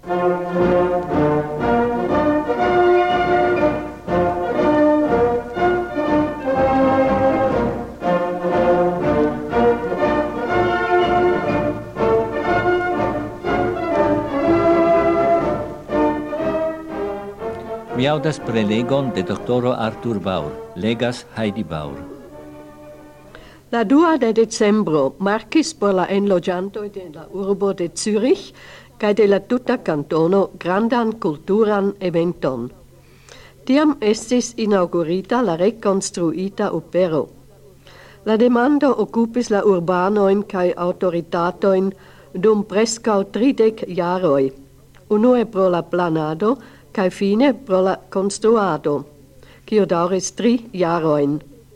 Mi audas prelegon de doktoro Arthur Baur, legas Heidi Baur. La 2 de decembro markis por la enloĝantoj de la urbo de Zürich kaj de la tuta kantono grandan kulturan eventon. Tiam estis inaugurita la rekonstruita opero. La demando okupis la urbanojn kaj aŭtoritatojn dum preskaŭ 30 jaroj, unue pro la planado kaj fine pro la konstruado, kiu daŭris 3 jarojn.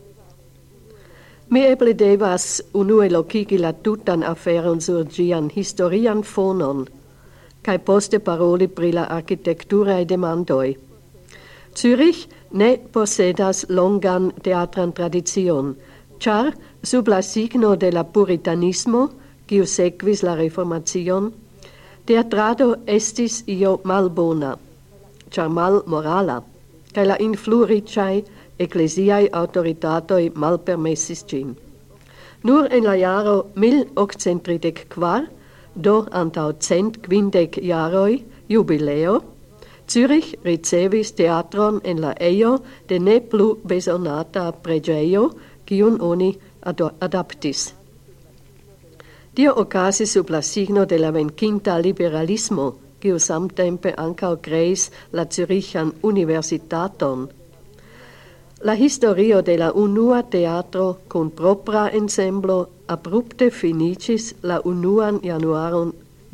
Mi eble devas unue lokigi la tutan aferon sur ĝian historian fonon, kaj poste paroli pri la arkitekturaj demandoj. Zürich ne posedas longan teatran tradicion, ĉar sub la signo de la puritanismo, kiu sekvis la reformacion, teatrado estis io malbona, ĉar malmorala, kaj la influiriĉaj ecclesiae autoritatoi malpermessis gin. Nur en la jaro 1834, do antau 150 jaroi jubileo, Zürich ricevis teatron en la ejo de ne plu besonata preĝejo, kiun oni adaptis. Tio okazis sub la signo de la venkinta liberalismo, kiu samtempe ankaŭ kreis la Zürichan universitaton. La historio de la unua teatro kun propra ensemblo abrupte finiĝis la 1. januaron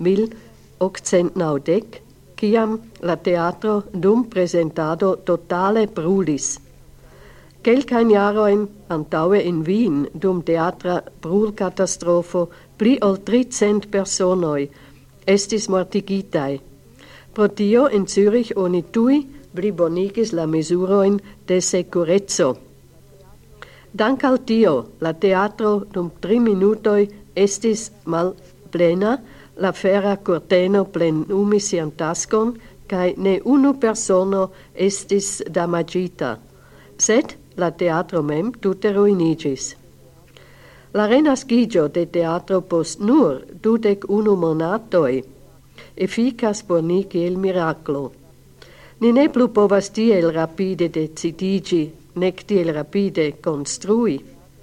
1890, kiam la teatro dum presentado totale brulis. Kelkajn jarojn antaŭe en Wien dum teatra brulkatastrofo pli ol 300 personoj estis mortigitaj. Pro tio en Zürich oni tuj plibonigis la mesurojn de sekureco. Dank al tio, la teatro dum 3 minutoj estis malplena, la fera kurteno plenumis sian taskon, kaj ne unu persono estis damagita. Sed la teatro mem tute ruinigis. La renaskiĝo de teatro post nur 21 monatoj efikas por ni kiel miraklo. Ni ne plu povas tiel rapide decidigi, nek tiel rapide konstrui.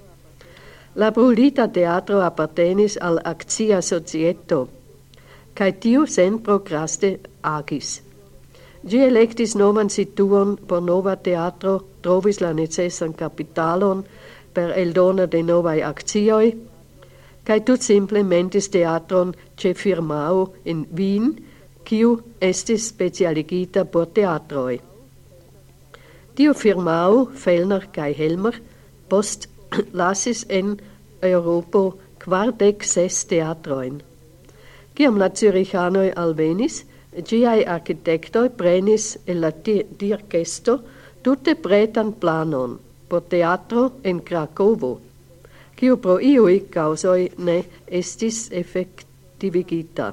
La brulita teatro apartenis al akcia societo, kaj tiu sen prokraste agis. Ĝi elektis novan situon por nova teatro, trovis la necesan kapitalon per eldono de novaj akcioj, kaj tutsimple mentis teatron ĉe firmao en Wien, kiu estis specialigita por teatroj. Tiu firmao, Fellner kaj Helmer, post lasis en Eŭropo 46 teatrojn. Kiam la Zürichanoj alvenis, ĝiaj arkitektoj prenis el la dirkesto tute pretan planon por teatro en Krakovo, kiu pro iuj kaŭzoj ne estis efektivigita.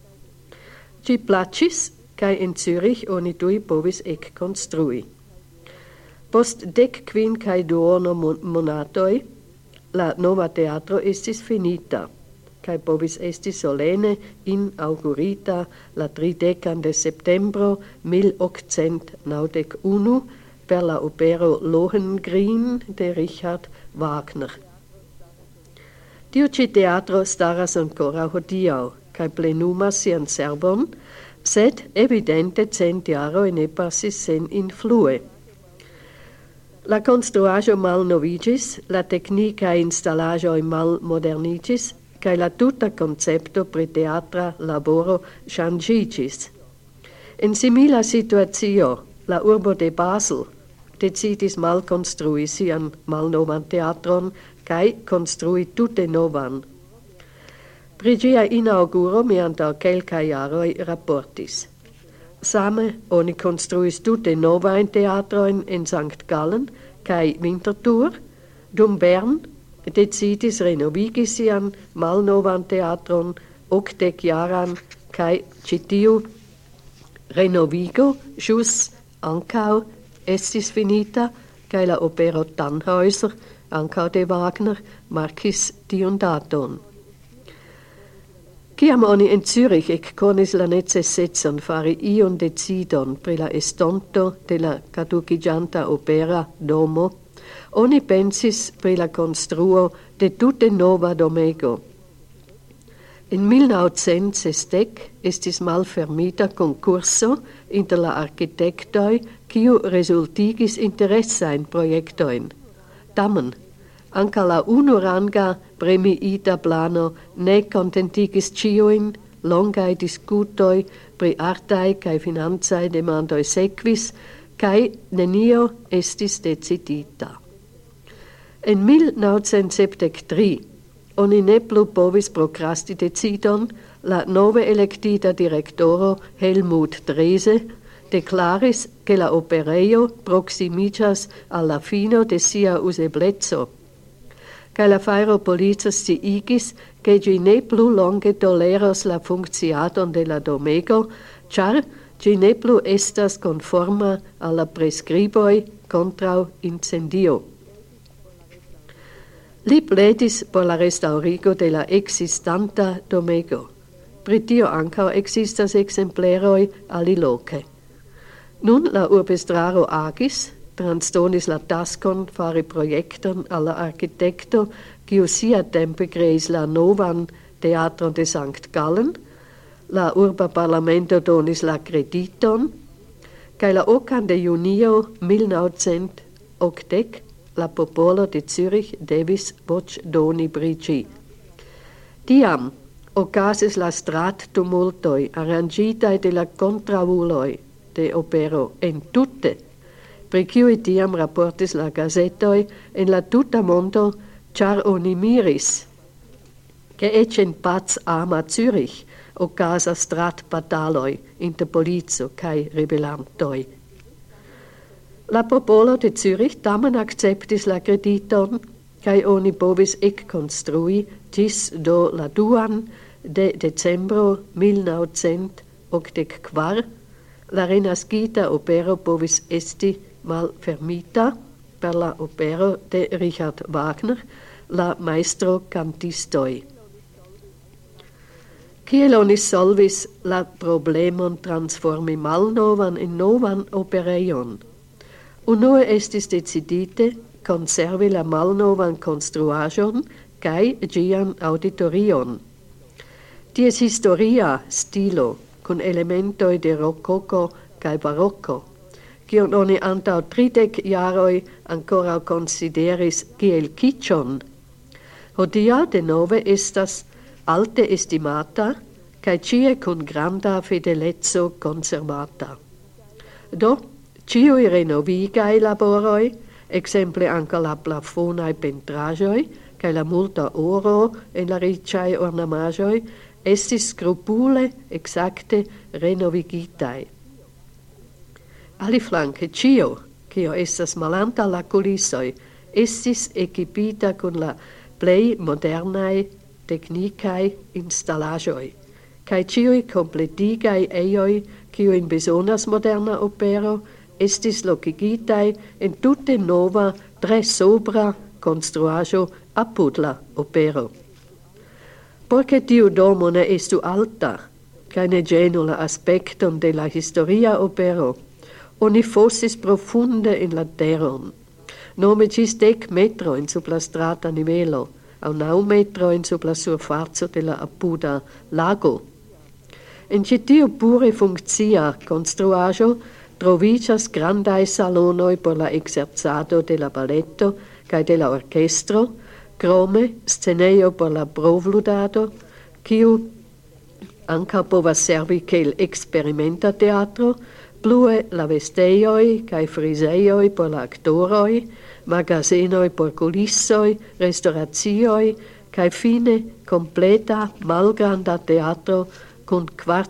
Ĝi plaĉis, kaj en Zürich oni tuj povis ekkonstrui. Post 15 kaj duono monatoj, la nova teatro estis finita, kaj povis esti solene inaugurita la 30 de septembro 1891 per la opero Lohengrin de Richard Wagner. Tiu ĉi teatro staras ankoraŭ hodiaŭ kaj plenumas sian servon, sed evidente 100 jaroj ne pasis sen influe. La konstruaĵo malnoviĝis, la teknikaj instalaĵoj malmoderniĝis, kaj la tuta koncepto pri teatra laboro ŝanĝiĝis. En simila situacio, la urbo de Basel decidis malkonstrui sian malnovan teatron kaj konstrui tute novan. Pri ĝia inauguro mi antaŭ kelkaj jaroj raportis. Same oni konstruis tute novajn teatrojn en St. Gallen kaj Winterthur, dum Bern decidis renovigi sian malnovan teatron 80 jaran kaj ĉi tiu Renovigo jus ancau estis finita, cae la opero Tannhäuser, ancau de Wagner, marcis tiun daton. Ciam oni in Zürich ecconis la necessezon fari iun decidon pri la estonto de la caducigianta opera domo, oni pensis pri la construo de tutte nova domego. In 1960 estis malfermita concurso inter la architectoi quiu resultigis interessain proiectoin. Tamen, anca la unuranga premiita plano ne contentigis ciuin, longai discutoi pri artai cae finanzae demandoi sequis, cae nenio estis decidita. In 1973, oni ne plu povis procrasti decidon, la nove electita directoro Helmut Drese declaris che la opereio proximigas alla fino de sia useblezzo, cae la faero policia sciigis che gi ne plu longe toleros la funcciadon de la domego, char gi ne plu estas conforma alla prescriboi contrau incendio. Li pledis por la restaurigo de la existanta domego. Pri tio ancao existas exempleroi aliloque. Nun la urbestraro agis, transdonis la taskon fari proiecton alla architecto quiu sia tempe creis la novan Teatron de Sankt Gallen, la urba parlamento donis la crediton, cae la 8 de junio 1980 la popolo de Zürich devis voc doni brici. Tiam ocasis la strat tumultoi arrangitai de la contravuloi de opero en tutte, pri cui tiam rapportis la gazetoi en la tuta mondo, char oni miris, che ec in paz ama Zürich ocasa strat bataloi inter polizo cae rebellantoi. La popolo de Zürich tamen acceptis la crediton, cae oni povis ec construi tis do la 2 de decembro 1984, la renascita opero povis esti malfermita per la opero de Richard Wagner, la maestro cantistoi. Kiel oni solvis la problemon transformi malnovan in novan opereion? Unue estis decidite conservi la malnovan construajon cae gian auditorion. Ties historia stilo, con elementoi de rococo cae barocco, cion oni antau 30 jaroi ancora consideris kiel kicion, hodia de nove estas alte estimata cae cie con granda fidelezzo conservata. Do, ciui renovigae laboroi, exemple anca la plafonae pentrajoi, cae la multa oro en la ricae ornamajoi, estis scrupule exacte renovigitae. Aliflanque cio, cio estas malanta la culissoi, estis equipita con la plei modernae technicae installajoi, cae ciui completigae eioi, cio in besonas moderna opero, estis locigitae in tutte nova tre sobra construajo apud la opero. Porque tiu domo ne estu alta, cae ne genu la aspecton de la historia opero, oni fossis profunde in la teron, nome cis 10 metroin sub la strata nivelo, au 9 metroin sub la surfazo de la apuda lago. In citiu pure funccia construajo trovicias grandae salonoi por la exerzado de la balletto cae de la orchestro, crome sceneio por la provludado, quiu anca povas servi quel experimenta teatro, plue la vesteioi cae friseioi por la actoroi, magazinoi por culissoi, restauratioi, cae fine completa malgranda teatro con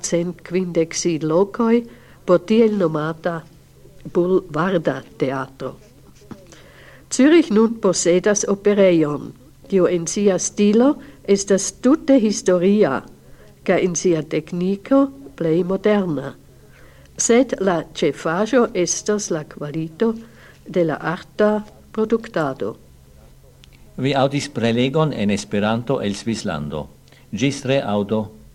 450 locoi, por tiel nomata Boulevarda Teatro. Zürich nun posedas opereion, quiu in sia stilo estas tutte historia, ca in sia technico plei moderna. sed la cefaĵo estas la kvalito de la arta produktado. Vi audis prelegon en Esperanto el Svislando. Ĝis reaŭdo.